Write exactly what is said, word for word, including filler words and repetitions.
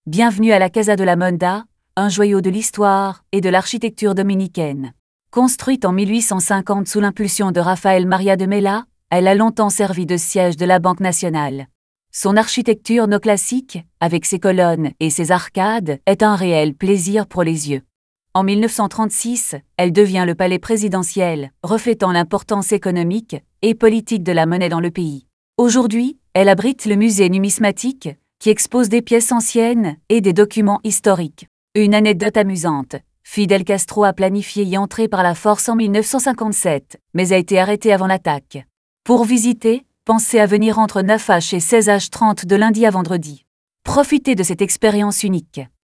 Bienvenue à la Casa de la Monda, un joyau de l'histoire et de l'architecture dominicaine. Construite en mille huit cent cinquante sous l'impulsion de Rafael Maria de Mella, elle a longtemps servi de siège de la Banque nationale. Son architecture néoclassique, avec ses colonnes et ses arcades, est un réel plaisir pour les yeux. En mille neuf cent trente-six, elle devient le palais présidentiel, reflétant l'importance économique et politique de la monnaie dans le pays. Aujourd'hui, elle abrite le musée numismatique, qui expose des pièces anciennes et des documents historiques. Une anecdote amusante. Fidel Castro a planifié y entrer par la force en mille neuf cent cinquante-sept, mais a été arrêté avant l'attaque. Pour visiter, pensez à venir entre neuf heures et seize heures trente de lundi à vendredi. Profitez de cette expérience unique.